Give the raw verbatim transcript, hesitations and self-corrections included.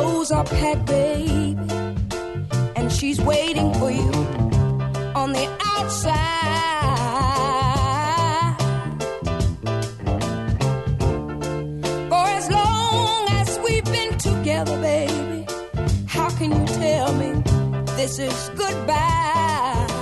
clothes are packed, baby, and she's waiting for you on the outside. For as long as we've been together, baby, how can you tell me this is goodbye?